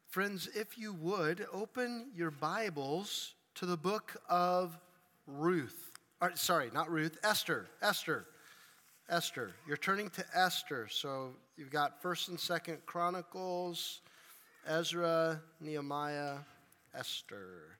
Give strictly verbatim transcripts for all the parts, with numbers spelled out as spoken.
Friends, if you would, open your Bibles to the book of Ruth. Or, sorry, not Ruth, Esther. Esther. Esther. You're turning to Esther. So you've got First and Second Chronicles, Ezra, Nehemiah, Esther.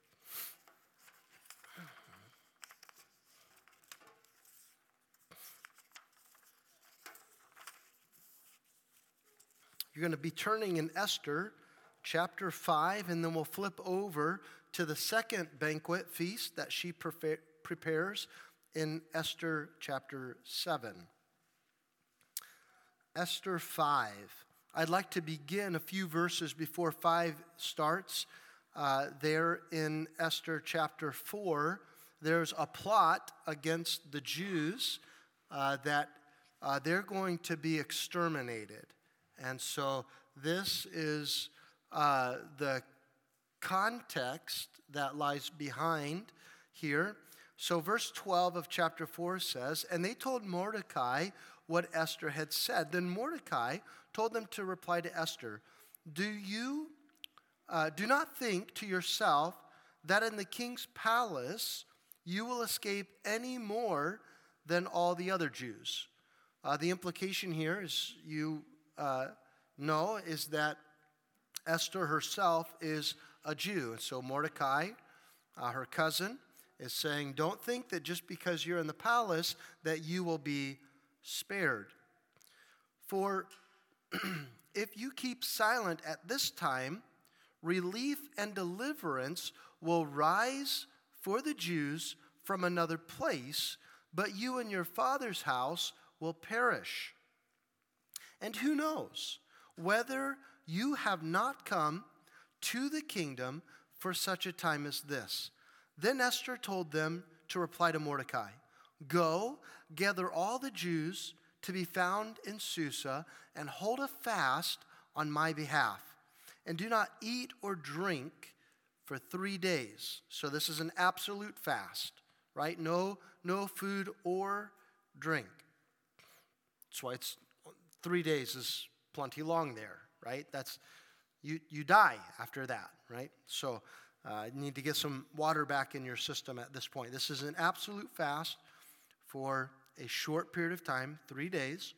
You're going to be turning in Esther chapter five, and then we'll flip over to the second banquet feast that she prefa- prepares in Esther chapter seven. Esther five. I'd like to begin a few verses before five starts. Uh, there in Esther chapter four, there's a plot against the Jews uh, that uh, they're going to be exterminated. And so this is uh, the context that lies behind here. So verse twelve of chapter four says, "And they told Mordecai what Esther had said. Then Mordecai told them to reply to Esther, Do you, uh, do not think to yourself that in the king's palace you will escape any more than all the other Jews." Uh, the implication here is you uh, know is that Esther herself is a Jew. And so Mordecai, uh, her cousin, is saying, don't think that just because you're in the palace that you will be spared. For if you keep silent at this time, relief and deliverance will rise for the Jews from another place, but you and your father's house will perish. And who knows whether you have not come to the kingdom for such a time as this. Then Esther told them to reply to Mordecai, Go, gather all the Jews to be found in Susa, and hold a fast on my behalf. And do not eat or drink for three days. So this is an absolute fast, right? No, no food or drink. That's why it's three days is plenty long there, right? That's you you die after that, right? So uh, you need to get some water back in your system at this point. This is an absolute fast for a short period of time, three days.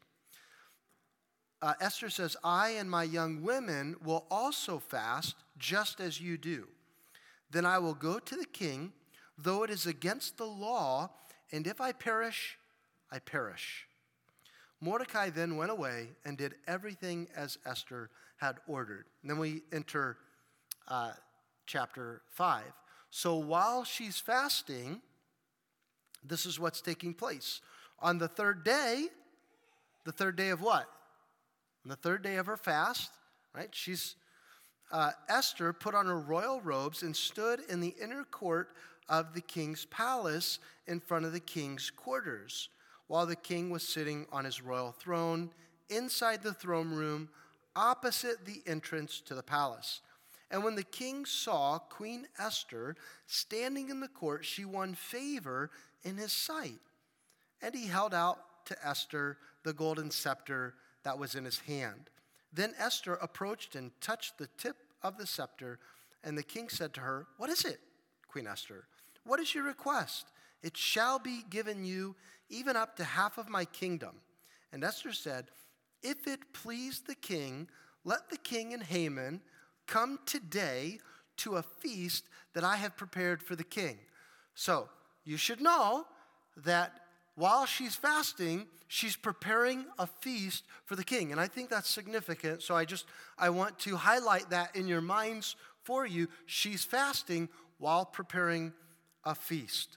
Uh, Esther says, I and my young women will also fast just as you do. Then I will go to the king, though it is against the law, and if I perish, I perish. Mordecai then went away and did everything as Esther had ordered. And then we enter uh, chapter five. So while she's fasting, this is what's taking place. On the third day, the third day of what? On the third day of her fast, right? She's uh, Esther put on her royal robes and stood in the inner court of the king's palace in front of the king's quarters, while the king was sitting on his royal throne inside the throne room opposite the entrance to the palace. And when the king saw Queen Esther standing in the court, she won favor in his sight. And he held out to Esther the golden scepter that was in his hand. Then Esther approached and touched the tip of the scepter, and the king said to her, What is it, Queen Esther? What is your request? It shall be given you even up to half of my kingdom. And Esther said, If it please the king, let the king and Haman come today to a feast that I have prepared for the king. So you should know that while she's fasting, she's preparing a feast for the king. And I think that's significant. So I just, I want to highlight that in your minds for you. She's fasting while preparing a feast.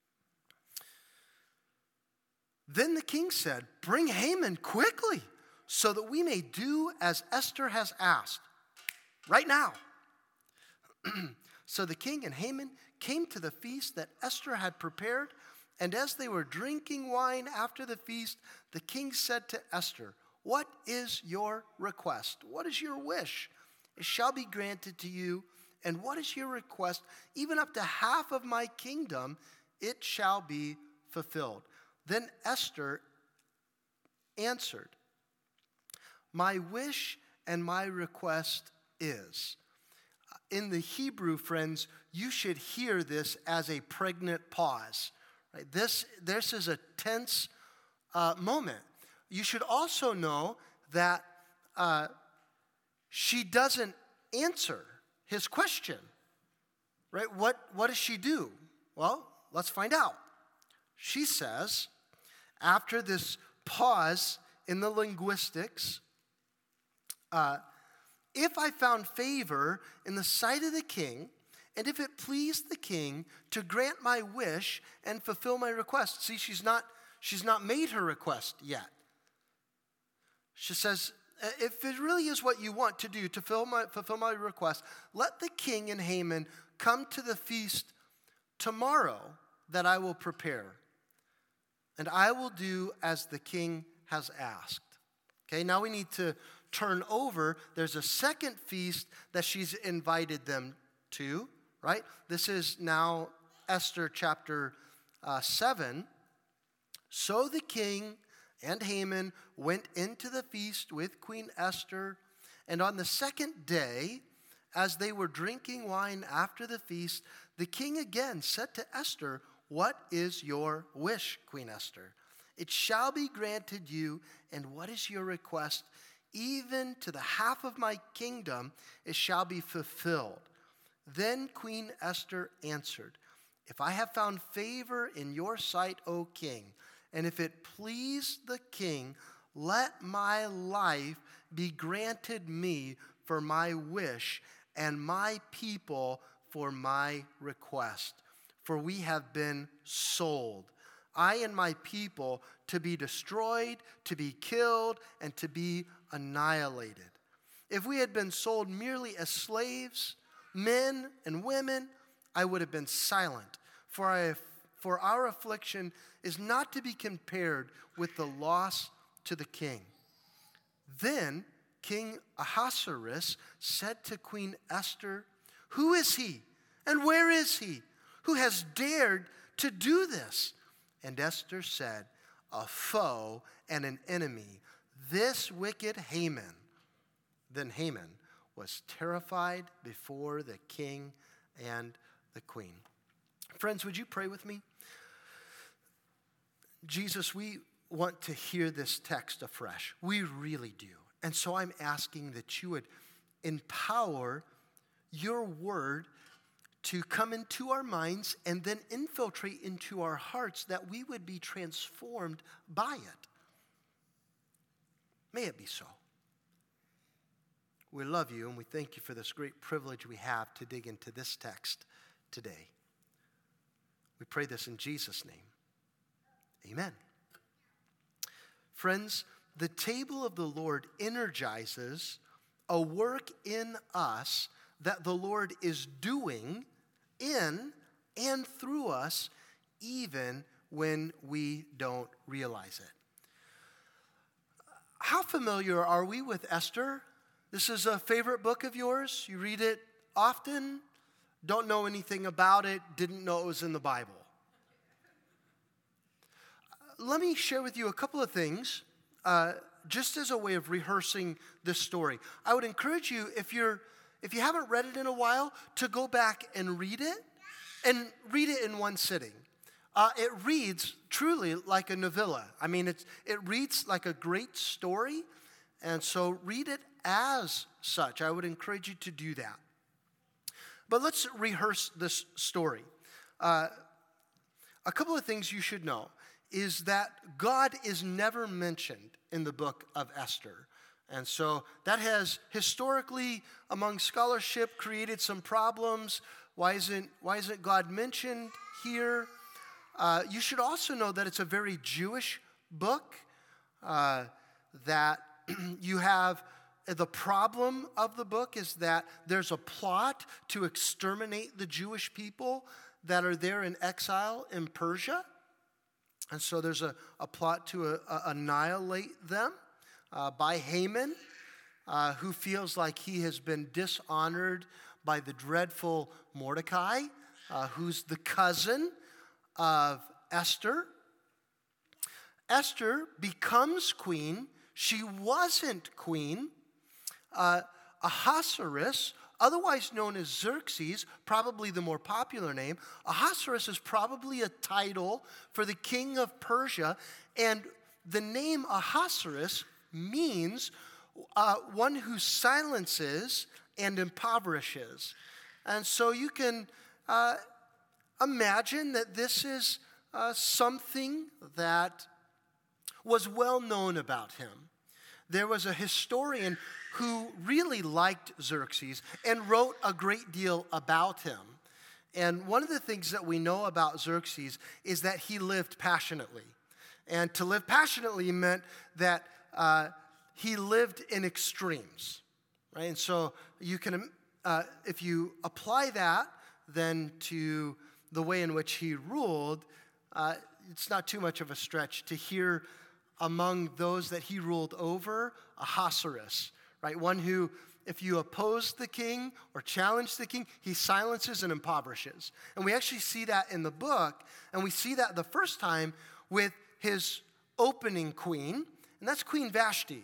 Then the king said, Bring Haman quickly so that we may do as Esther has asked. Right now. So the king and Haman came to the feast that Esther had prepared, and as they were drinking wine after the feast, the king said to Esther, What is your request? What is your wish? It shall be granted to you. And what is your request? Even up to half of my kingdom, it shall be fulfilled. Then Esther answered, My wish and my request is in the Hebrew, friends, you should hear this as a pregnant pause. Right? This, this is a tense uh, moment. You should also know that uh, she doesn't answer his question. Right? What, what does she do? Well, let's find out. She says, after this pause in the linguistics, uh, if I found favor in the sight of the king, and if it pleased the king to grant my wish and fulfill my request. See, she's not, she's not made her request yet. She says, if it really is what you want to do to fulfill my, fulfill my request, let the king and Haman come to the feast tomorrow that I will prepare. And I will do as the king has asked. Okay, now we need to turn over. There's a second feast that she's invited them to, right? This is now Esther chapter uh, seven. So the king and Haman went into the feast with Queen Esther. And on the second day, as they were drinking wine after the feast, the king again said to Esther, what is your wish, Queen Esther? It shall be granted you, and what is your request? Even to the half of my kingdom it shall be fulfilled. Then Queen Esther answered, if I have found favor in your sight, O king, and if it please the king, let my life be granted me for my wish, and my people for my request. For we have been sold, I and my people, to be destroyed, to be killed, and to be annihilated. If we had been sold merely as slaves, men and women, I would have been silent. For, I, for our affliction is not to be compared with the loss to the king. Then King Ahasuerus said to Queen Esther, who is he, and where is he, who has dared to do this? And Esther said, a foe and an enemy, this wicked Haman. Then Haman was terrified before the king and the queen. Friends, would you pray with me? Jesus, we want to hear this text afresh. We really do. And so I'm asking that you would empower your word to come into our minds and then infiltrate into our hearts, that we would be transformed by it. May it be so. We love you and we thank you for this great privilege we have to dig into this text today. We pray this in Jesus' name. Amen. Friends, the table of the Lord energizes a work in us that the Lord is doing in and through us, even when we don't realize it. How familiar are we with Esther? This is a favorite book of yours. You read it often, don't know anything about it, didn't know it was in the Bible. Let me share with you a couple of things, uh, just as a way of rehearsing this story. I would encourage you, if you're If you haven't read it in a while, to go back and read it, and read it in one sitting. Uh, it reads truly like a novella. I mean, it's, it reads like a great story, and so read it as such. I would encourage you to do that. But let's rehearse this story. Uh, a couple of things you should know is that God is never mentioned in the book of Esther. And so that has historically, among scholarship, created some problems. Why isn't, why isn't God mentioned here? Uh, you should also know that it's a very Jewish book, uh, that you have, the problem of the book is that there's a plot to exterminate the Jewish people that are there in exile in Persia. And so there's a, a plot to uh, uh, annihilate them. Uh, by Haman, uh, who feels like he has been dishonored by the dreadful Mordecai, uh, who's the cousin of Esther. Esther becomes queen. She wasn't queen. Uh, Ahasuerus otherwise known as Xerxes, probably the more popular name. Ahasuerus is probably a title for the king of Persia, and the name Ahasuerus means uh, one who silences and impoverishes. And so you can uh, imagine that this is uh, something that was well known about him. There was a historian who really liked Xerxes and wrote a great deal about him. And one of the things that we know about Xerxes is that he lived passionately. And to live passionately meant that uh, he lived in extremes, right? And so you can, uh, if you apply that then to the way in which he ruled, uh, it's not too much of a stretch to hear among those that he ruled over, Ahasuerus, right? One who, if you oppose the king or challenge the king, he silences and impoverishes. And we actually see that in the book, and we see that the first time with his opening queen, and that's Queen Vashti.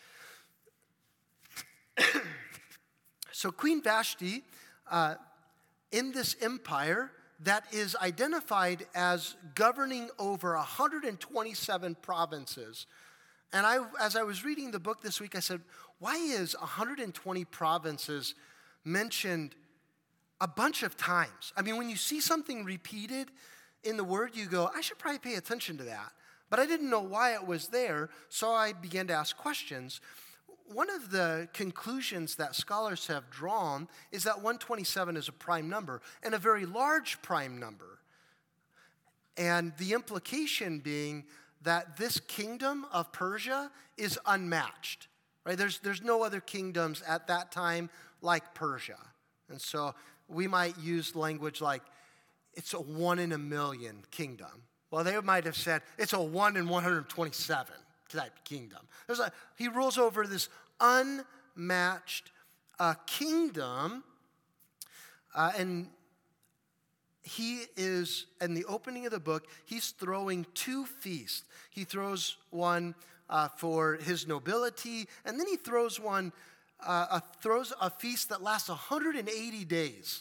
So Queen Vashti, uh, in this empire that is identified as governing over one hundred twenty-seven provinces. And I, as I was reading the book this week, I said, why is one hundred twenty provinces mentioned a bunch of times? I mean, when you see something repeated in the word, you go, I should probably pay attention to that. But I didn't know why it was there, so I began to ask questions. One of the conclusions that scholars have drawn is that one hundred twenty-seven is a prime number, and a very large prime number. And the implication being that this kingdom of Persia is unmatched, right? There's, there's no other kingdoms at that time like Persia. And so we might use language like, it's a one in a million kingdom. Well, they might have said, it's a one in one hundred twenty-seven type kingdom. There's a, he rules over this unmatched uh, kingdom, uh, and he is, in the opening of the book, he's throwing two feasts. He throws one uh, for his nobility, and then he throws one, uh, uh, throws a feast that lasts one hundred eighty days.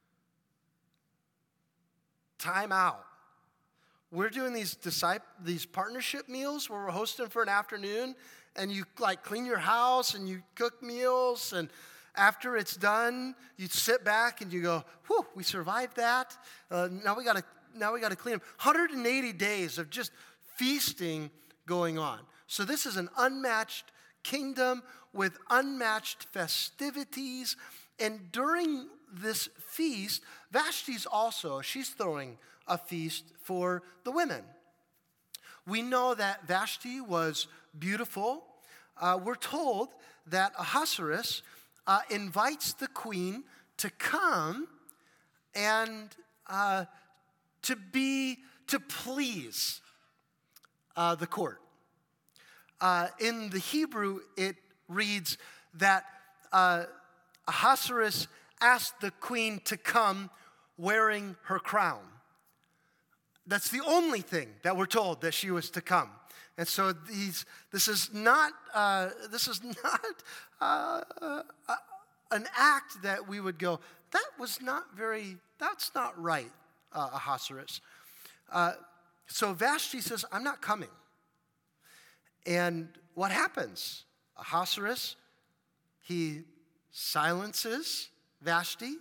Time out. We're doing these disciple, these partnership meals where we're hosting for an afternoon, and you like clean your house and you cook meals, and after it's done, you sit back and you go, "Whew, we survived that. Uh, now we got to now we got to clean them." one hundred eighty days of just feasting going on. So this is an unmatched kingdom with unmatched festivities, and during this feast, Vashti's also she's throwing a feast for the women. We know that Vashti was beautiful. Uh, we're told that Ahasuerus uh, invites the queen to come and uh, to be, to please uh, the court. Uh, in the Hebrew, it reads that uh, Ahasuerus asked the queen to come wearing her crown. That's the only thing that we're told that she was to come. And so these, this is not, uh, this is not uh, uh, an act that we would go, that was not very, that's not right, uh, Ahasuerus. Uh, so Vashti says, I'm not coming. And what happens? Ahasuerus, he silences Vashti,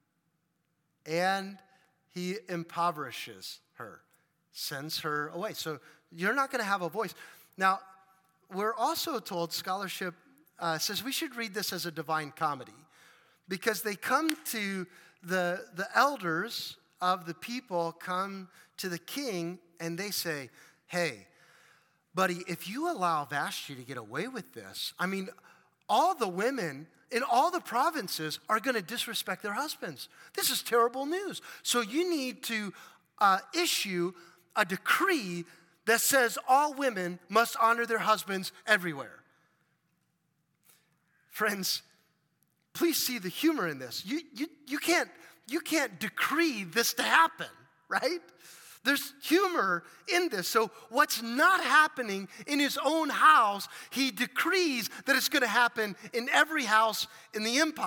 and he impoverishes her, sends her away. So you're not going to have a voice. Now, we're also told, scholarship uh, says we should read this as a divine comedy, because they come to the, the elders of the people, come to the king, and they say, hey, buddy, if you allow Vashti to get away with this, I mean, all the women in all the provinces are going to disrespect their husbands. This is terrible news. So you need to uh, issue a decree that says all women must honor their husbands everywhere. Friends, please see the humor in this. You, you, you, can't, you can't decree this to happen, right? There's humor in this. So what's not happening in his own house, he decrees that it's going to happen in every house in the empire.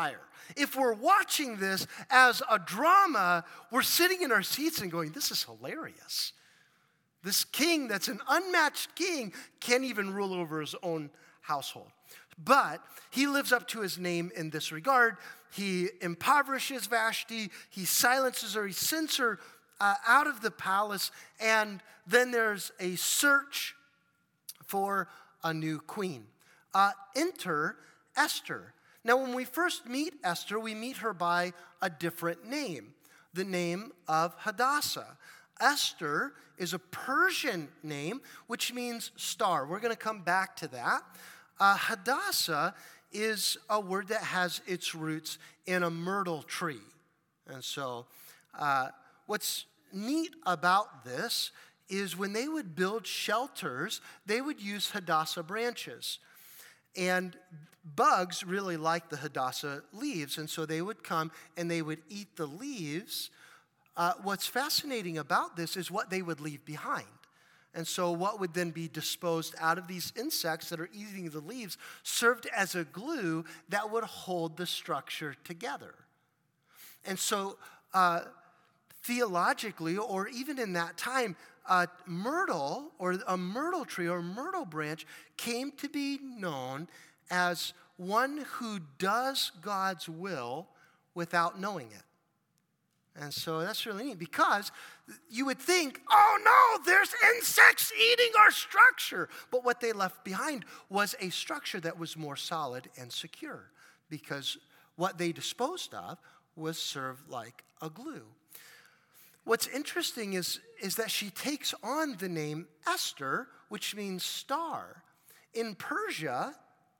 If we're watching this as a drama, we're sitting in our seats and going, this is hilarious. This king that's an unmatched king can't even rule over his own household. But he lives up to his name in this regard. He impoverishes Vashti. He silences her. He sends her uh, out of the palace. And then there's a search for a new queen. Uh, enter Esther. Now, when we first meet Esther, we meet her by a different name, the name of Hadassah. Esther is a Persian name, which means star. We're going to come back to that. Uh, Hadassah is a word that has its roots in a myrtle tree. And so uh, what's neat about this is when they would build shelters, they would use Hadassah branches. And bugs really like the Hadassah leaves, and so they would come and they would eat the leaves. Uh, what's fascinating about this is what they would leave behind. And so what would then be disposed out of these insects that are eating the leaves served as a glue that would hold the structure together. And so uh, theologically, or even in that time, uh, myrtle or a myrtle tree or myrtle branch came to be known as one who does God's will without knowing it. And so that's really neat because you would think, oh no, there's insects eating our structure. But what they left behind was a structure that was more solid and secure because what they disposed of was served like a glue. What's interesting is, is that she takes on the name Esther, which means star. In Persia,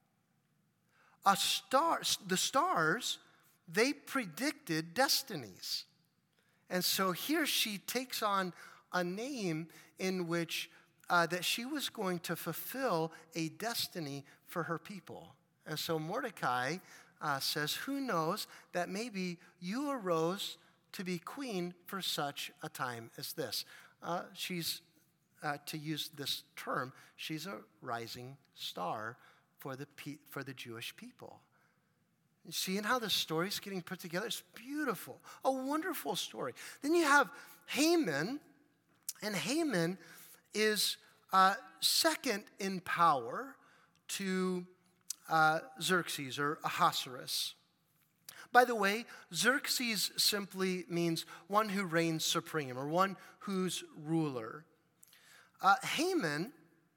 a star, the stars, they predicted destinies. And so here she takes on a name in which uh, that she was going to fulfill a destiny for her people. And so Mordecai uh, says, who knows that maybe you arose to be queen for such a time as this. Uh, she's, uh, to use this term, she's a rising star for the pe- for the Jewish people. Seeing how the story's getting put together, it's beautiful, a wonderful story. Then you have Haman, and Haman is uh, second in power to uh, Xerxes or Ahasuerus. By the way, Xerxes simply means one who reigns supreme or one who's ruler. Uh, Haman,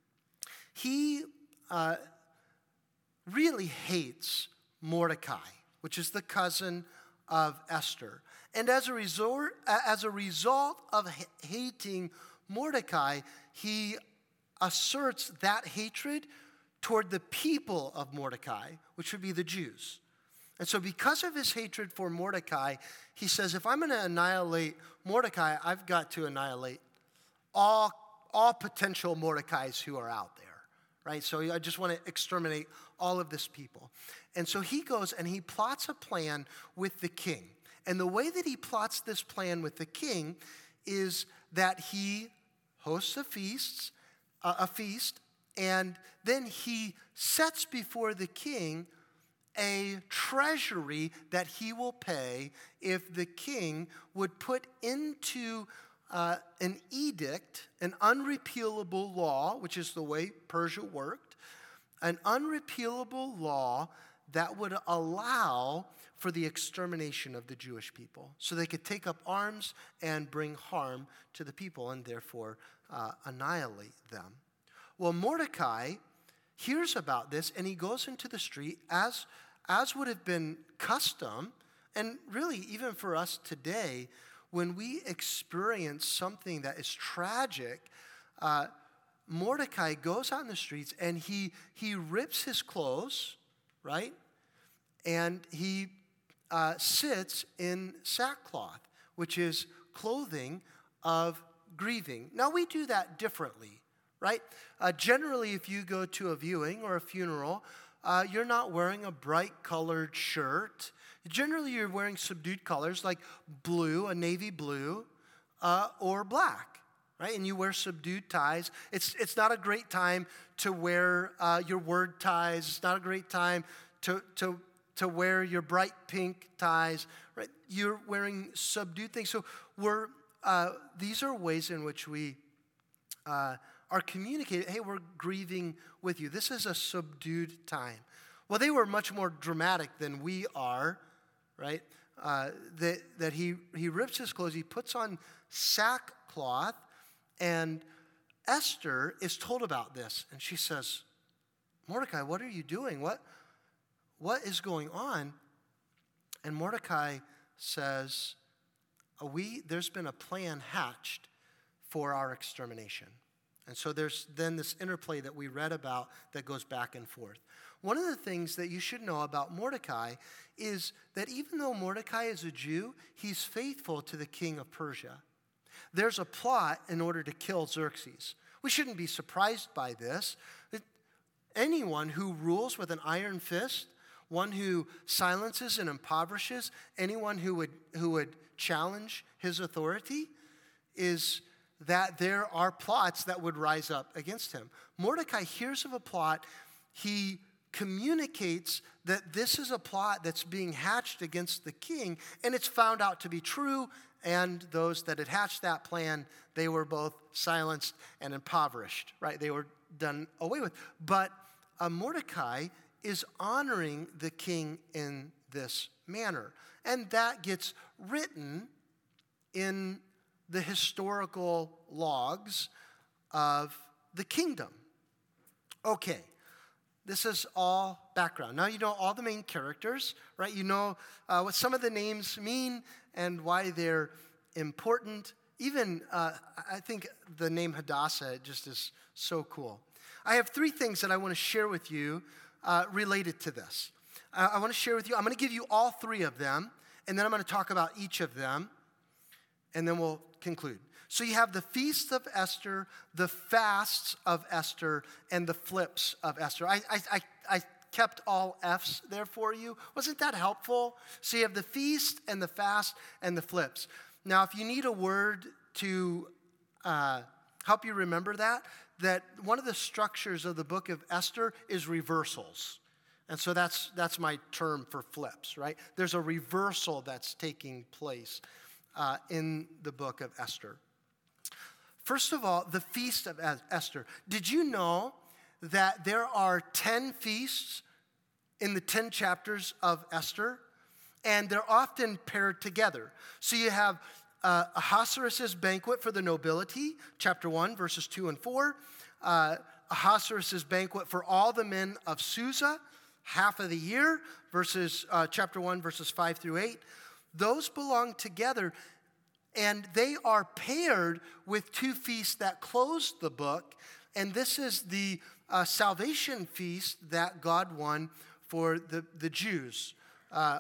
he uh, really hates Mordecai, which is the cousin of Esther. And as a result, as a result of hating Mordecai, he asserts that hatred toward the people of Mordecai, which would be the Jews. And so because of his hatred for Mordecai, he says, if I'm going to annihilate Mordecai, I've got to annihilate all, all potential Mordecais who are out there. Right? So I just want to exterminate all of this people. And so he goes and he plots a plan with the king. And the way that he plots this plan with the king is that he hosts a feast, uh, a feast, and then he sets before the king a treasury that he will pay if the king would put into Uh, an edict, an unrepealable law, which is the way Persia worked, an unrepealable law that would allow for the extermination of the Jewish people. So they could take up arms and bring harm to the people and therefore uh, annihilate them. Well, Mordecai hears about this and he goes into the street as, as would have been custom, and really even for us today, when we experience something that is tragic, uh, Mordecai goes out in the streets and he he rips his clothes, right? And he uh, sits in sackcloth, which is clothing of grieving. Now, we do that differently, right? Uh, generally, if you go to a viewing or a funeral, uh, you're not wearing a bright-colored shirt. Generally, you're wearing subdued colors like blue, a navy blue, uh, or black, right? And you wear subdued ties. It's it's not a great time to wear uh, your word ties. It's not a great time to to to wear your bright pink ties, right? You're wearing subdued things. So we're uh, these are ways in which we uh, are communicating, hey, we're grieving with you. This is a subdued time. Well, they were much more dramatic than we are, right? Uh, that that he, he rips his clothes, he puts on sackcloth, and Esther is told about this, and she says, Mordecai, what are you doing? What, what is going on? And Mordecai says, we, there's been a plan hatched for our extermination. And so there's then this interplay that we read about that goes back and forth. One of the things that you should know about Mordecai is that even though Mordecai is a Jew, he's faithful to the king of Persia. There's a plot in order to kill Xerxes. We shouldn't be surprised by this. Anyone who rules with an iron fist, one who silences and impoverishes, anyone who would who would challenge his authority, is that there are plots that would rise up against him. Mordecai hears of a plot. He communicates that this is a plot that's being hatched against the king, and it's found out to be true, and those that had hatched that plan, they were both silenced and impoverished, right? They were done away with. But uh, Mordecai is honoring the king in this manner, and that gets written in the historical logs of the kingdom. Okay, this is all background. Now you know all the main characters, right? You know uh, what some of the names mean and why they're important. Even, uh, I think the name Hadassah just is so cool. I have three things that I want to share with you uh, related to this. Uh, I want to share with you, I'm going to give you all three of them, and then I'm going to talk about each of them, and then we'll conclude. So you have the Feast of Esther, the fasts of Esther, and the flips of Esther. I, I, I, I kept all F's there for you. Wasn't that helpful? So you have the feast and the fast and the flips. Now, if you need a word to uh, help you remember that, that one of the structures of the book of Esther is reversals. And so that's that's my term for flips, right? There's a reversal that's taking place uh, in the book of Esther. First of all, the Feast of Esther. Did you know that there are ten feasts in the ten chapters of Esther? And they're often paired together. So you have uh, Ahasuerus' banquet for the nobility, chapter one, verses two and four. Uh, Ahasuerus' banquet for all the men of Susa, half of the year, verses uh, chapter one, verses five through eight. Those belong together, and they are paired with two feasts that close the book. And this is the uh, salvation feast that God won for the, the Jews. Uh,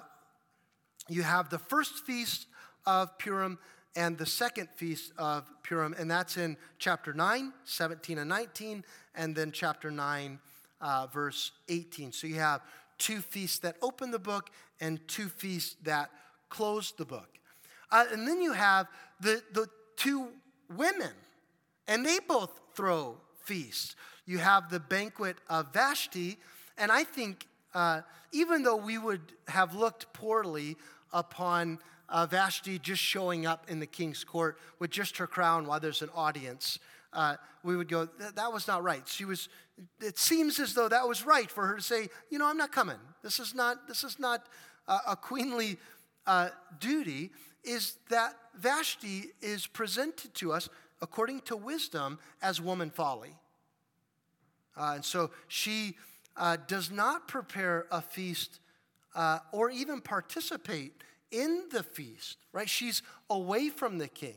You have the first feast of Purim and the second feast of Purim, and that's in chapter nine, seventeen and nineteen, and then chapter nine, uh, verse eighteen. So you have two feasts that open the book and two feasts that close the book. Uh, and then you have the, the two women, and they both throw feasts. You have the banquet of Vashti, and I think Uh, even though we would have looked poorly upon uh, Vashti just showing up in the king's court with just her crown while there's an audience, uh, we would go, that was not right. She was. It seems as though that was right for her to say, you know, I'm not coming. This is not. This is not uh, a queenly uh, duty. Is that Vashti is presented to us according to wisdom as woman folly, uh, and so she. Uh, does not prepare a feast uh, or even participate in the feast, right? She's away from the king.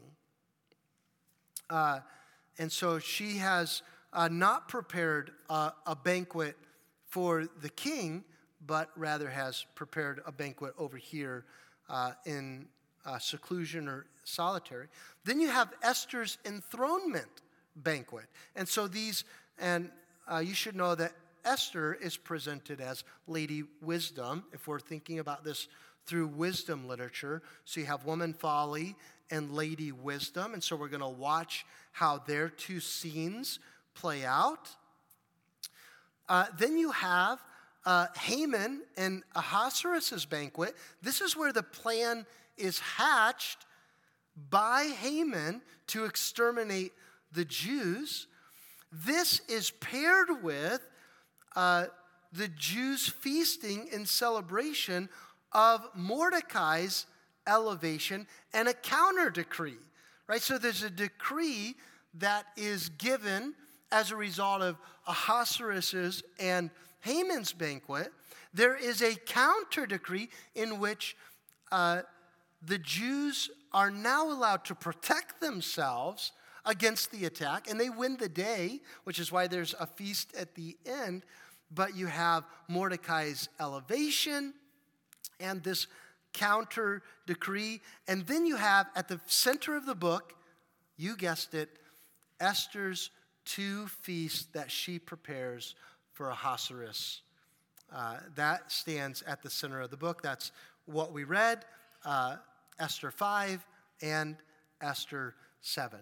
Uh, and so she has uh, not prepared a, a banquet for the king, but rather has prepared a banquet over here uh, in uh, seclusion or solitary. Then you have Esther's enthronement banquet. And so these, and uh, you should know that Esther is presented as Lady Wisdom, if we're thinking about this through wisdom literature. So you have Woman Folly and Lady Wisdom, and so we're going to watch how their two scenes play out. Uh, then you have uh, Haman and Ahasuerus' banquet, this is where the plan is hatched by Haman to exterminate the Jews. This is paired with uh, the Jews feasting in celebration of Mordecai's elevation and a counter decree, right? So there's a decree that is given as a result of Ahasuerus' and Haman's banquet. There is a counter decree in which uh, the Jews are now allowed to protect themselves against the attack, and they win the day, which is why there's a feast at the end. But you have Mordecai's elevation and this counter decree. And then you have at the center of the book, you guessed it, Esther's two feasts that she prepares for Ahasuerus. Uh, that stands at the center of the book. That's what we read, uh, Esther five and Esther seven.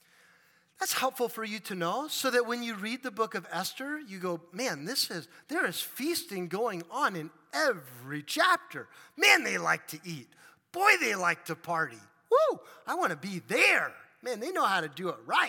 That's helpful for you to know so that when you read the book of Esther, you go, man, this is, there is feasting going on in every chapter. Man, they like to eat. Boy, they like to party. Woo, I want to be there. Man, they know how to do it right.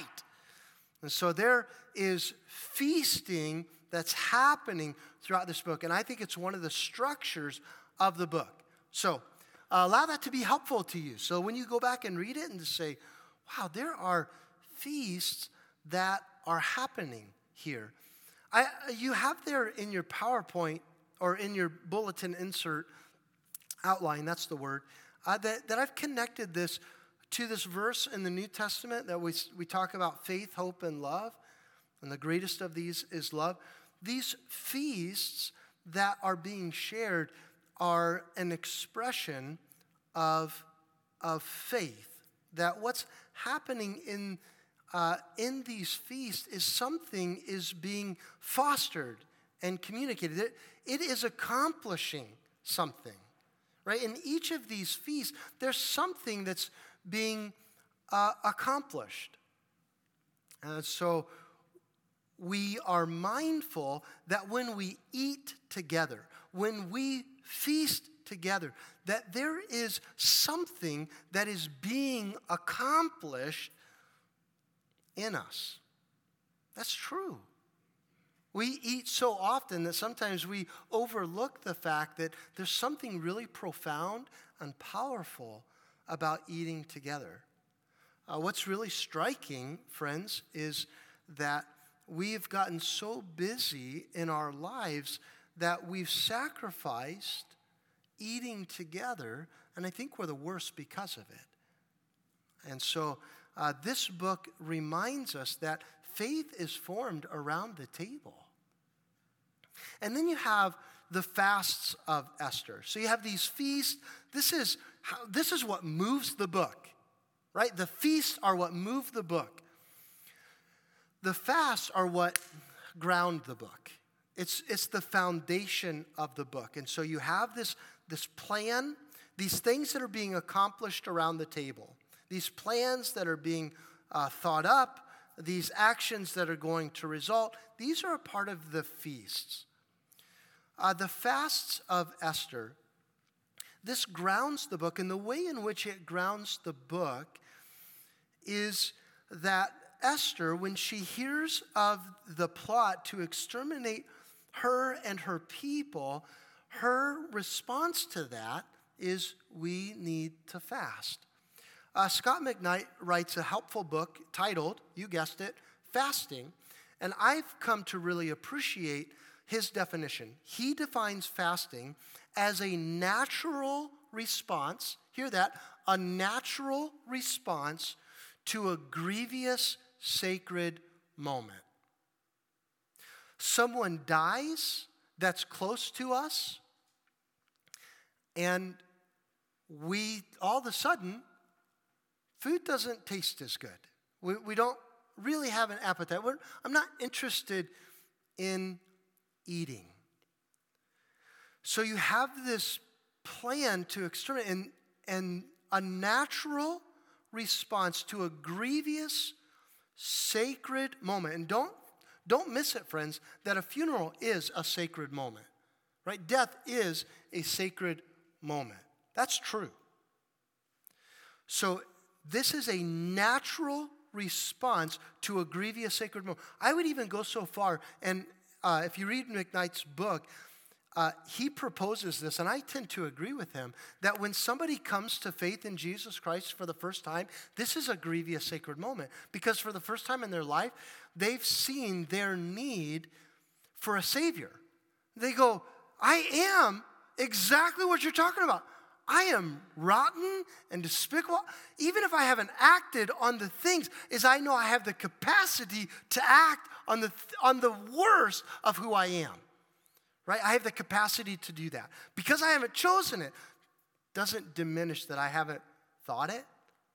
And so there is feasting that's happening throughout this book. And I think it's one of the structures of the book. So uh, allow that to be helpful to you. So when you go back and read it and just say, wow, there are feasts that are happening here. I, you have there in your PowerPoint or in your bulletin insert outline, that's the word, uh, that, that I've connected this to this verse in the New Testament that we, we talk about faith, hope, and love. And the greatest of these is love. These feasts that are being shared are an expression of, of faith. That what's happening in Uh, in these feasts is something is being fostered and communicated. It, it is accomplishing something, right? In each of these feasts, there's something that's being uh, accomplished. And so we are mindful that when we eat together, when we feast together, that there is something that is being accomplished in us. That's true. We eat so often that sometimes we overlook the fact that there's something really profound and powerful about eating together. Uh, what's really striking, friends, is that we've gotten so busy in our lives that we've sacrificed eating together, and I think we're the worst because of it. And so Uh, this book reminds us that faith is formed around the table. And then you have the fasts of Esther. So you have these feasts. This is how, this is what moves the book, right? The feasts are what move the book. The fasts are what ground the book. It's, it's the foundation of the book. And so you have this, this plan, these things that are being accomplished around the table. These plans that are being uh, thought up, these actions that are going to result, these are a part of the feasts. Uh, the fasts of Esther, this grounds the book, and the way in which it grounds the book is that Esther, when she hears of the plot to exterminate her and her people, her response to that is, we need to fast. Uh, Scott McKnight writes a helpful book titled, you guessed it, Fasting. And I've come to really appreciate his definition. He defines fasting as a natural response, hear that, a natural response to a grievous sacred moment. Someone dies that's close to us, and we, all of a sudden, food doesn't taste as good. We, we don't really have an appetite. We're, I'm not interested in eating. So you have this plan to exterminate, and, and a natural response to a grievous, sacred moment. And don't, don't miss it, friends, that a funeral is a sacred moment. right? Death is a sacred moment. That's true. So this is a natural response to a grievous sacred moment. I would even go so far, and uh, if you read McKnight's book, uh, he proposes this, and I tend to agree with him, that when somebody comes to faith in Jesus Christ for the first time, this is a grievous sacred moment, because for the first time in their life, they've seen their need for a Savior. They go, I am exactly what you're talking about. I am rotten and despicable. Even if I haven't acted on the things, is I know I have the capacity to act on the on the worst of who I am. Right? I have the capacity to do that. Because I haven't chosen it, doesn't diminish that I haven't thought it,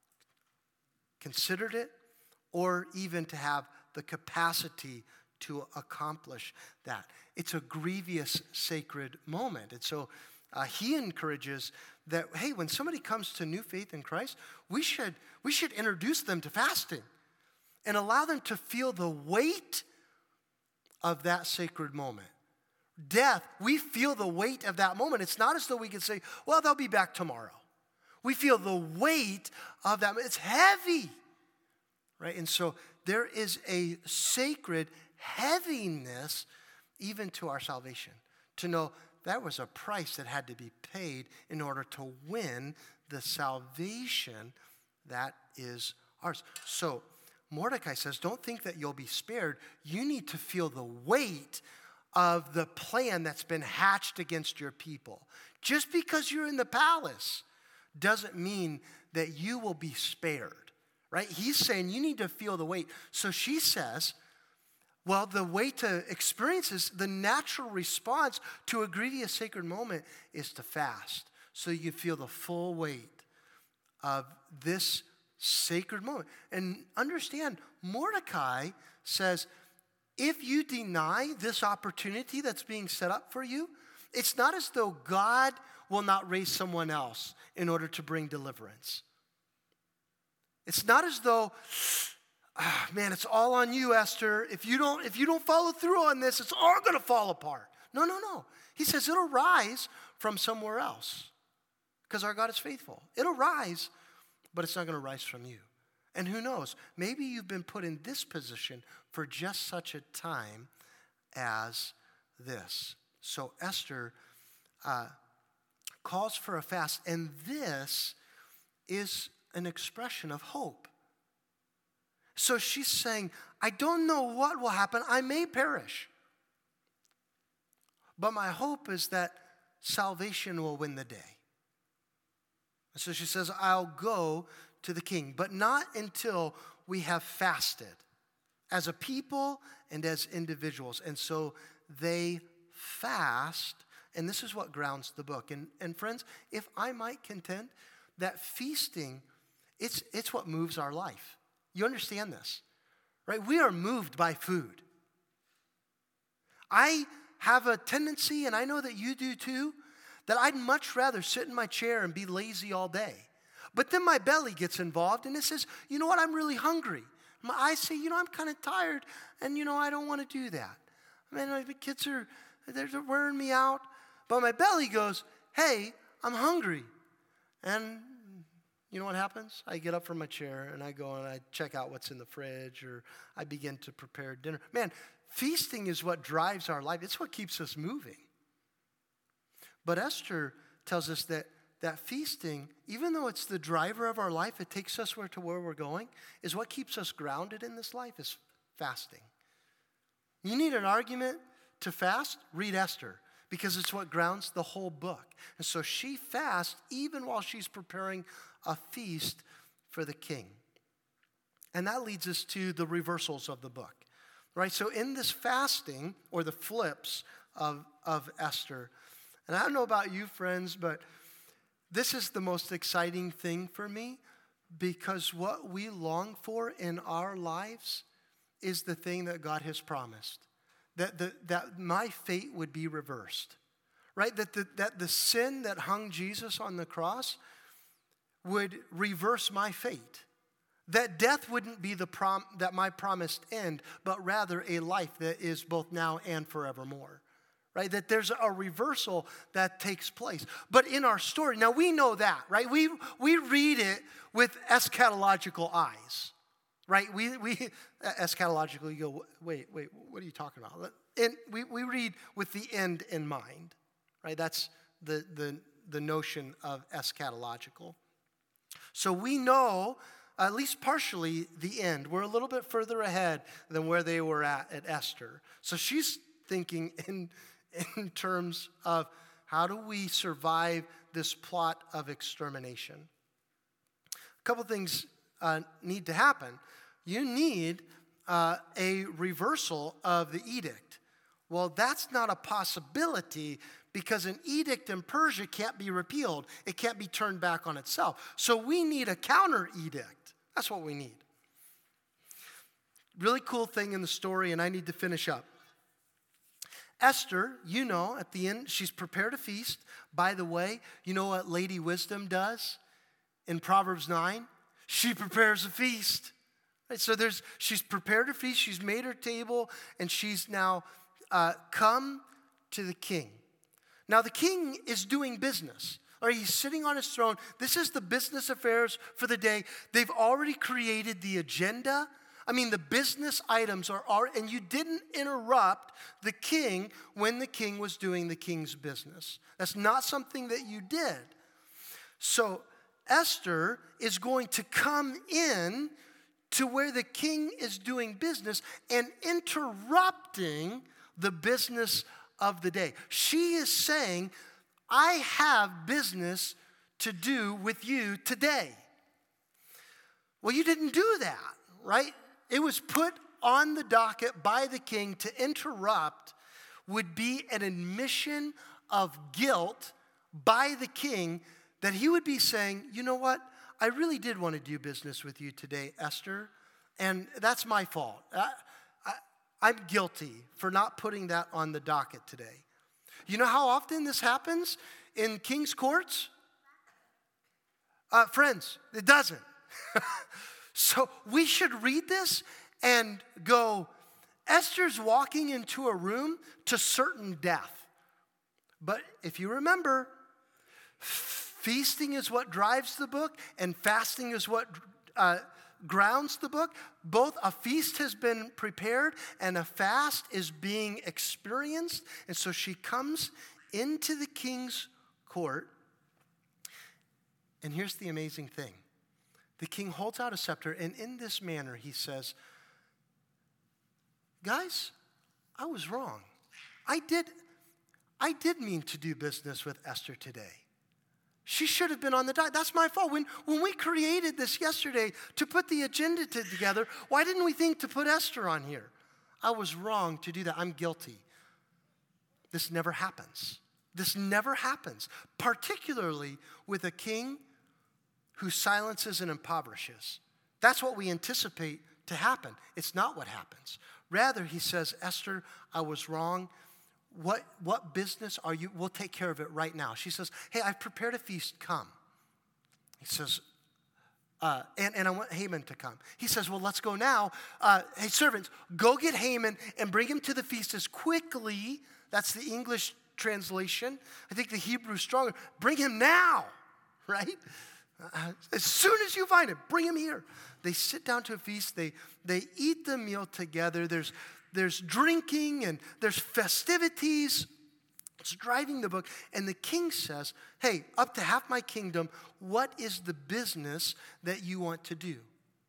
considered it, or even to have the capacity to accomplish that. It's a grievous sacred moment. And so uh, he encourages that, hey, when somebody comes to new faith in Christ, we should, we should introduce them to fasting and allow them to feel the weight of that sacred moment. Death, we feel the weight of that moment. It's not as though we can say, well, they'll be back tomorrow. We feel the weight of that. It's heavy, right? And so there is a sacred heaviness even to our salvation, to know that was a price that had to be paid in order to win the salvation that is ours. So Mordecai says, don't think that you'll be spared. You need to feel the weight of the plan that's been hatched against your people. Just because you're in the palace doesn't mean that you will be spared, right? He's saying you need to feel the weight. So she says, well, the way to experience this, the natural response to a grievous sacred moment is to fast. So you feel the full weight of this sacred moment. And understand, Mordecai says, if you deny this opportunity that's being set up for you, it's not as though God will not raise someone else in order to bring deliverance. It's not as though, ah, man, it's all on you, Esther. If you don't, if you don't follow through on this, it's all going to fall apart. No, no, no. He says it'll rise from somewhere else because our God is faithful. It'll rise, but it's not going to rise from you. And who knows? Maybe you've been put in this position for just such a time as this. So Esther uh, calls for a fast, and this is an expression of hope. So she's saying, I don't know what will happen. I may perish. But my hope is that salvation will win the day. So she says, I'll go to the king, but not until we have fasted as a people and as individuals. And so they fast, and this is what grounds the book. And, and friends, if I might contend that feasting, it's, it's what moves our life. You understand this, right? We are moved by food. I have a tendency, and I know that you do too, that I'd much rather sit in my chair and be lazy all day. But then my belly gets involved, and it says, you know what, I'm really hungry. My eyes say, you know, I'm kind of tired, and, you know, I don't want to do that. I mean, the kids are, they're wearing me out. But my belly goes, hey, I'm hungry. And you know what happens? I get up from my chair, and I go and I check out what's in the fridge, or I begin to prepare dinner. Man, feasting is what drives our life. It's what keeps us moving. But Esther tells us that that feasting, even though it's the driver of our life, it takes us where to where we're going, is what keeps us grounded in this life is fasting. You need an argument to fast? Read Esther, because it's what grounds the whole book. And so she fasts even while she's preparing a feast for the king. And that leads us to the reversals of the book, right? So in this fasting, or the flips of, of Esther, and I don't know about you, friends, but this is the most exciting thing for me, because what we long for in our lives is the thing that God has promised, that, the, that my fate would be reversed, right? That the, that the sin that hung Jesus on the cross would reverse my fate, that death wouldn't be the prom, that my promised end, but rather a life that is both now and forevermore, right? That there's a reversal that takes place. But in our story, now we know that, right? We we read it with eschatological eyes, right? We we eschatological, you go, wait, wait, what are you talking about? And we, we read with the end in mind, right? That's the the the notion of eschatological. So we know, at least partially, the end. We're a little bit further ahead than where they were at at Esther. So she's thinking in, in terms of how do we survive this plot of extermination? A couple things uh, need to happen. You need uh, a reversal of the edict. Well, that's not a possibility because an edict in Persia can't be repealed. It can't be turned back on itself. So we need a counter edict. That's what we need. Really cool thing in the story, and I need to finish up. Esther, you know, at the end, she's prepared a feast. By the way, you know what Lady Wisdom does in Proverbs nine? She prepares a feast. Right? So there's, she's prepared her feast, she's made her table, and she's now uh, come to the king. Now, the king is doing business. Or he's sitting on his throne. This is the business affairs for the day. They've already created the agenda. I mean, the business items are already, and you didn't interrupt the king when the king was doing the king's business. That's not something that you did. So Esther is going to come in to where the king is doing business and interrupting the business of the day. She is saying, I have business to do with you today. Well, you didn't do that, right? It was put on the docket by the king to interrupt would be an admission of guilt by the king that he would be saying, you know what? I really did want to do business with you today, Esther, and that's my fault. I, I, I'm guilty for not putting that on the docket today. You know how often this happens in king's courts? Uh, friends, it doesn't. So we should read this and go, Esther's walking into a room to certain death. But if you remember, feasting is what drives the book, and fasting is what uh, grounds the book. Both a feast has been prepared and a fast is being experienced. And so she comes into the king's court. And here's the amazing thing. The king holds out a scepter, and in this manner he says, guys, I was wrong. I did, I did mean to do business with Esther today. She should have been on the diet. That's my fault. When, when we created this yesterday to put the agenda to, together, why didn't we think to put Esther on here? I was wrong to do that. I'm guilty. This never happens. This never happens, particularly with a king who silences and impoverishes. That's what we anticipate to happen. It's not what happens. Rather, he says, Esther, I was wrong. What, what business are you? We'll take care of it right now. She says, hey, I've prepared a feast. Come. He says, uh, and, and I want Haman to come. He says, well, let's go now. Uh, hey, servants, go get Haman and bring him to the feast as quickly. That's the English translation. I think the Hebrew is stronger. Bring him now, right? Uh, as soon as you find him, bring him here. They sit down to a feast. They, they eat the meal together. There's There's drinking and there's festivities. It's driving the book. And the king says, hey, up to half my kingdom, what is the business that you want to do?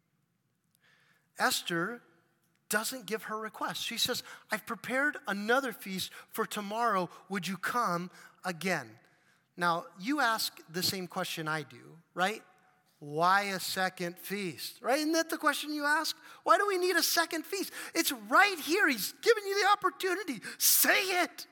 Esther doesn't give her request. She says, I've prepared another feast for tomorrow. Would you come again? Now, you ask the same question I do, right? Why a second feast? Right? Isn't that the question you ask? Why do we need a second feast? It's right here. He's giving you the opportunity. Say it.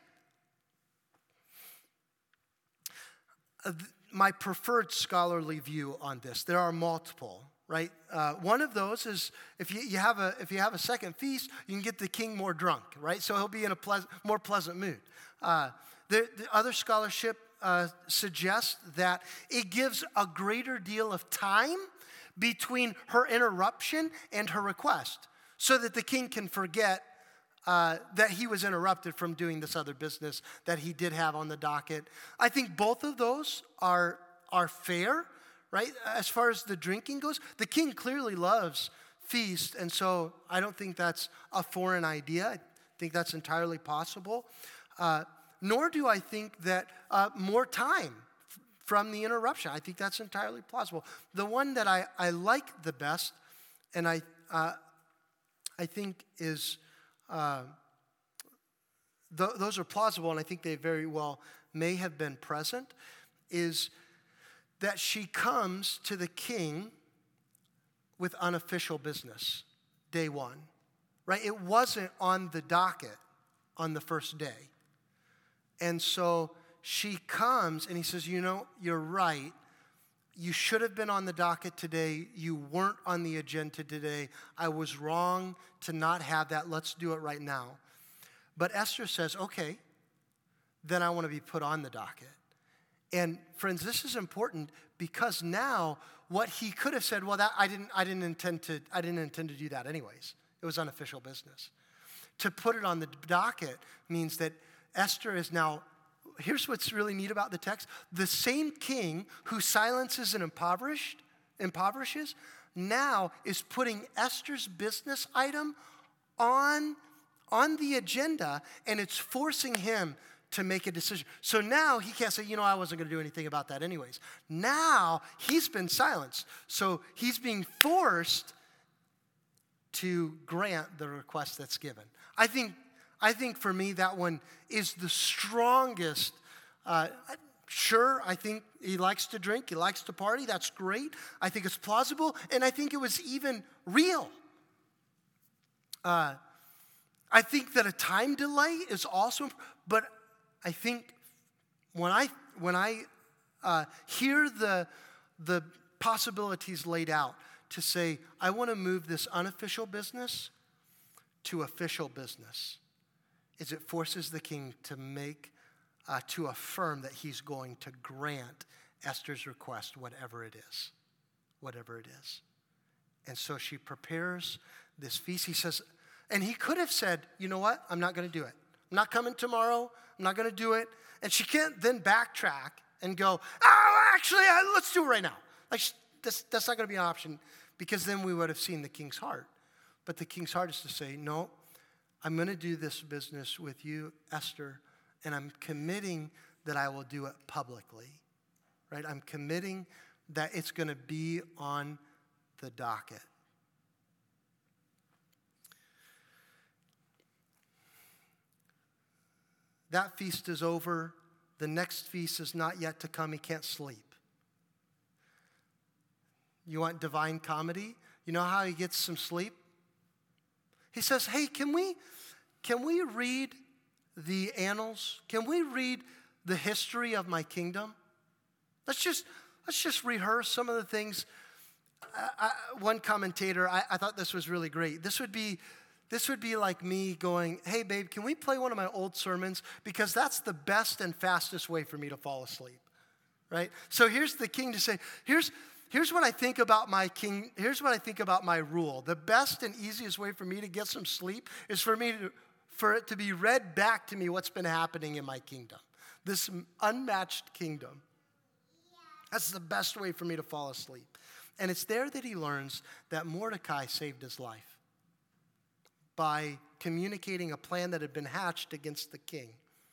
Uh, th- my preferred scholarly view on this, there are multiple, right? Uh, one of those is if you, you have a if you have a second feast, you can get the king more drunk, right? So he'll be in a pleas- more pleasant mood. Uh, the, the other scholarship Uh, suggests that it gives a greater deal of time between her interruption and her request so that the king can forget uh, that he was interrupted from doing this other business that he did have on the docket. I think both of those are, are fair, right? As far as the drinking goes, the king clearly loves feast, and so I don't think that's a foreign idea. I think that's entirely possible. Uh, nor do I think that uh, more time f- from the interruption. I think that's entirely plausible. The one that I, I like the best, and I uh, I think is, uh, th- those are plausible, and I think they very well may have been present, is that she comes to the king with unofficial business, day one, right? It wasn't on the docket on the first day. And so she comes and he says, you know, you're right. You should have been on the docket today. You weren't on the agenda today. I was wrong to not have that. Let's do it right now. But Esther says, okay, then I want to be put on the docket. And friends, this is important because now what he could have said, well, that I didn't, I didn't intend to, I didn't intend to do that anyways. It was unofficial business. To put it on the docket means that Esther is now, here's what's really neat about the text. The same king who silences and impoverished, impoverishes now is putting Esther's business item on, on the agenda, and it's forcing him to make a decision. So now he can't say, you know, I wasn't going to do anything about that anyways. Now he's been silenced. So he's being forced to grant the request that's given. I think I think for me that one is the strongest. Uh, sure, I think he likes to drink, he likes to party, that's great. I think it's plausible, and I think it was even real. Uh, I think that a time delay is also, but I think when I when I uh, hear the the possibilities laid out to say, I want to move this unofficial business to official business, is it forces the king to make, uh, to affirm that he's going to grant Esther's request, whatever it is, whatever it is. And so she prepares this feast. He says, and he could have said, you know what, I'm not going to do it. I'm not coming tomorrow. I'm not going to do it. And she can't then backtrack and go, oh, actually, I, let's do it right now. Like, that's, that's not going to be an option, because then we would have seen the king's heart. But the king's heart is to say, no, I'm going to do this business with you, Esther, and I'm committing that I will do it publicly, right? I'm committing that it's going to be on the docket. That feast is over. The next feast is not yet to come. He can't sleep. You want divine comedy? You know how he gets some sleep? He says, hey, can we, can we read the annals? Can we read the history of my kingdom? Let's just, let's just rehearse some of the things. I, I, one commentator, I, I thought this was really great. This would be, this would be like me going, hey, babe, can we play one of my old sermons? Because that's the best and fastest way for me to fall asleep, right? So here's the king to say, here's, Here's what I think about my king. Here's what I think about my rule. The best and easiest way for me to get some sleep is for me to, for it to be read back to me what's been happening in my kingdom. This unmatched kingdom. That's the best way for me to fall asleep. And it's there that he learns that Mordecai saved his life by communicating a plan that had been hatched against the king.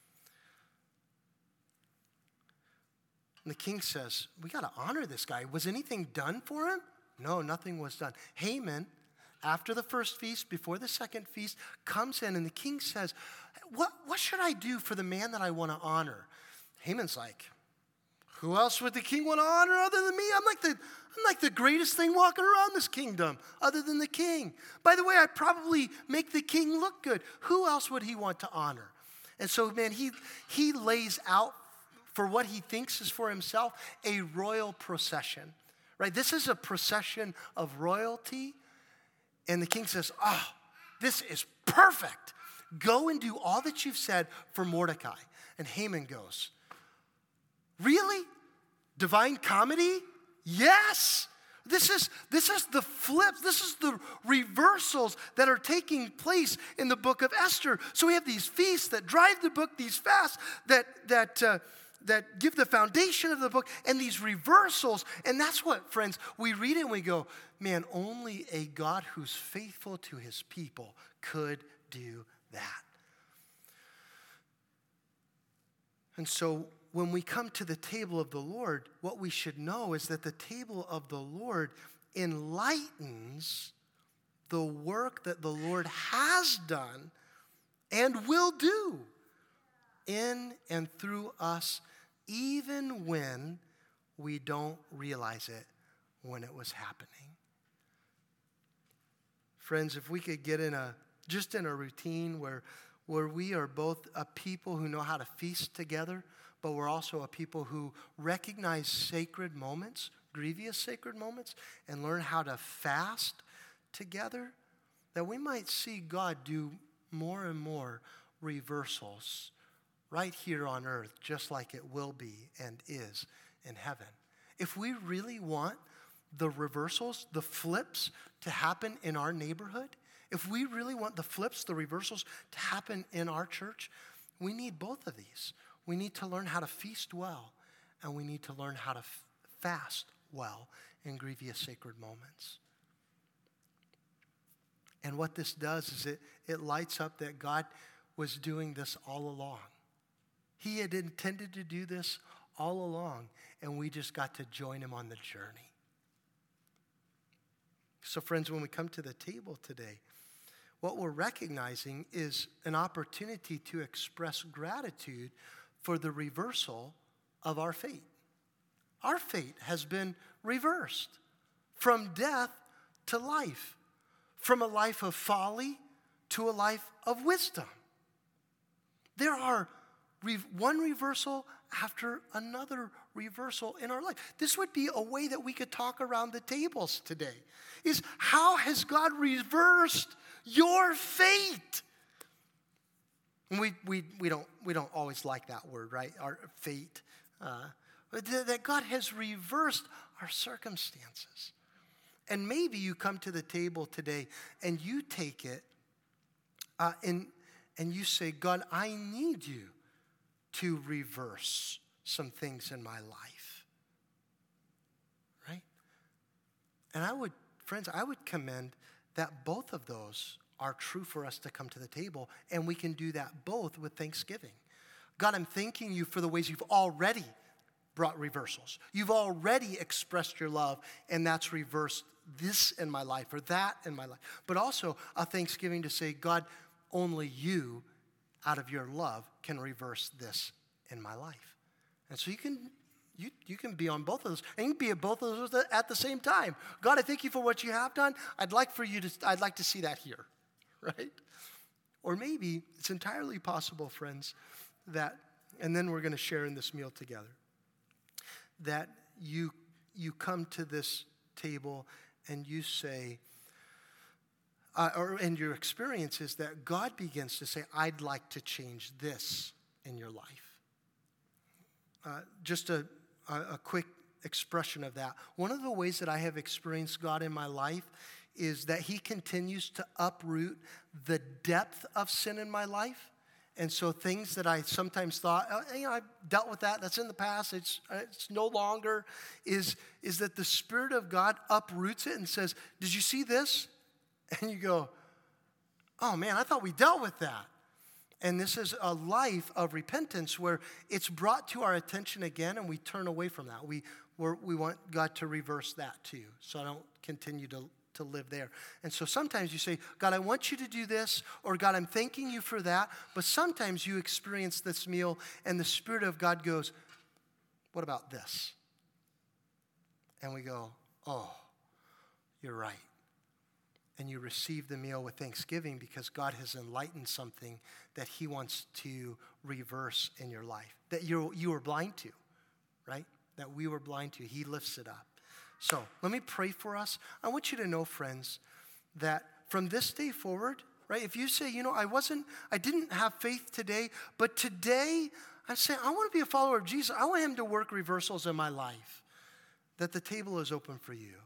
And the king says, we got to honor this guy. Was anything done for him? No, nothing was done. Haman, after the first feast, before the second feast, comes in and the king says, what, what should I do for the man that I want to honor? Haman's like, who else would the king want to honor other than me? I'm like the, I'm like the greatest thing walking around this kingdom other than the king. By the way, I probably make the king look good. Who else would he want to honor? And so, man, he, he lays out for what he thinks is for himself, a royal procession, right? This is a procession of royalty. And the king says, oh, this is perfect. Go and do all that you've said for Mordecai. And Haman goes, really? Divine comedy? Yes. This is, this is the flips. This is the reversals that are taking place in the book of Esther. So we have these feasts that drive the book, these fasts that, that, uh, that give the foundation of the book, and these reversals. And that's what, friends, we read it and we go, man, only a God who's faithful to his people could do that. And so when we come to the table of the Lord, what we should know is that the table of the Lord enlightens the work that the Lord has done and will do in and through us, even when we don't realize it when it was happening. Friends, if we could get in a, just in a routine where, where we are both a people who know how to feast together, but we're also a people who recognize sacred moments, grievous sacred moments, and learn how to fast together, that we might see God do more and more reversals right here on earth, just like it will be and is in heaven. If we really want the reversals, the flips to happen in our neighborhood, if we really want the flips, the reversals to happen in our church, we need both of these. We need to learn how to feast well, and we need to learn how to f- fast well in grievous sacred moments. And what this does is it, it lights up that God was doing this all along. He had intended to do this all along, and we just got to join him on the journey. So friends, when we come to the table today, what we're recognizing is an opportunity to express gratitude for the reversal of our fate. Our fate has been reversed from death to life, from a life of folly to a life of wisdom. There are re- one reversal after another reversal in our life. This would be a way that we could talk around the tables today, is how has God reversed your fate? And we, we, we, don't, we don't always like that word, right? Our fate. Uh, but th- that God has reversed our circumstances. And maybe you come to the table today and you take it uh, and, and you say, God, I need you to reverse some things in my life. Right? And I would, friends, I would commend that both of those are true for us to come to the table, and we can do that both with thanksgiving. God, I'm thanking you for the ways you've already brought reversals. You've already expressed your love, and that's reversed this in my life or that in my life. But also a thanksgiving to say, God, only you, out of your love, can reverse this in my life. And so you can you, you can be on both of those, and you can be at both of those at the same time. God, I thank you for what you have done. I'd like for you to, I'd like to see that here. Right? Or maybe it's entirely possible, friends, that, and then we're going to share in this meal together, that you you come to this table and you say, uh, or and your experience is that God begins to say, I'd like to change this in your life. Uh, just a, a, a quick expression of that. One of the ways that I have experienced God in my life is that he continues to uproot the depth of sin in my life. And so things that I sometimes thought, oh, you know, I've dealt with that, that's in the past, it's, it's no longer, is, is that the Spirit of God uproots it and says, did you see this? And you go, oh man, I thought we dealt with that. And this is a life of repentance where it's brought to our attention again and we turn away from that. We, we're, we want God to reverse that too, so I don't continue to to live there. And so sometimes you say, God, I want you to do this, or God, I'm thanking you for that. But sometimes you experience this meal and the Spirit of God goes, what about this? And we go, oh, you're right. And you receive the meal with thanksgiving because God has enlightened something that he wants to reverse in your life, that you you were blind to, right? That we were blind to. He lifts it up. So let me pray for us. I want you to know, friends, that from this day forward, right, if you say, you know, I wasn't, I didn't have faith today, but today I say, I want to be a follower of Jesus. I want him to work reversals in my life, that the table is open for you.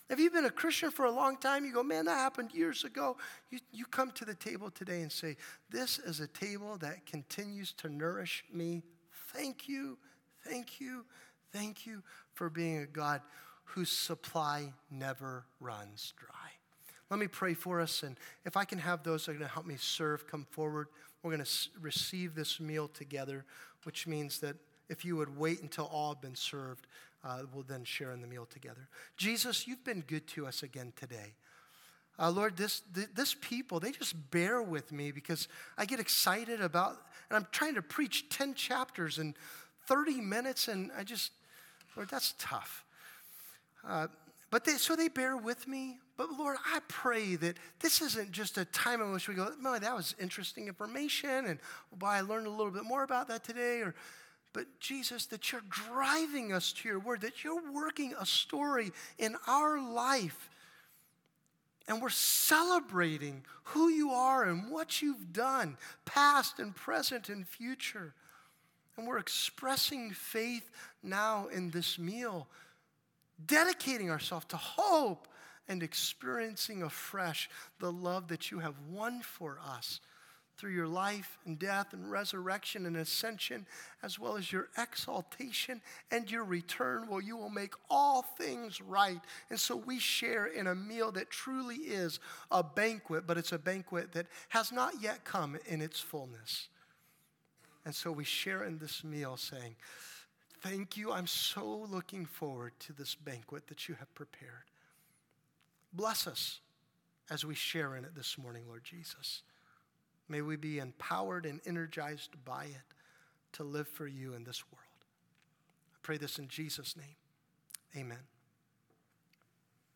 If you've been a Christian for a long time, you go, man, that happened years ago. You, you come to the table today and say, this is a table that continues to nourish me. Thank you, thank you, thank you for being a God whose supply never runs dry. Let me pray for us, and if I can have those that are going to help me serve come forward, we're going to receive this meal together, which means that if you would wait until all have been served, uh, we'll then share in the meal together. Jesus, you've been good to us again today. Uh, Lord, this th- this people, they just bear with me because I get excited about, and I'm trying to preach ten chapters in thirty minutes, and I just, Lord, that's tough. Uh, but they, so they bear with me. But Lord, I pray that this isn't just a time in which we go, no, that was interesting information, and boy, I learned a little bit more about that today. Or, but Jesus, that you're driving us to your word, that you're working a story in our life, and we're celebrating who you are and what you've done, past and present and future. And we're expressing faith now in this meal, dedicating ourselves to hope and experiencing afresh the love that you have won for us through your life and death and resurrection and ascension, as well as your exaltation and your return, where you will make all things right. And so we share in a meal that truly is a banquet, but it's a banquet that has not yet come in its fullness. And so we share in this meal saying, thank you, I'm so looking forward to this banquet that you have prepared. Bless us as we share in it this morning, Lord Jesus. May we be empowered and energized by it to live for you in this world. I pray this in Jesus' name. Amen.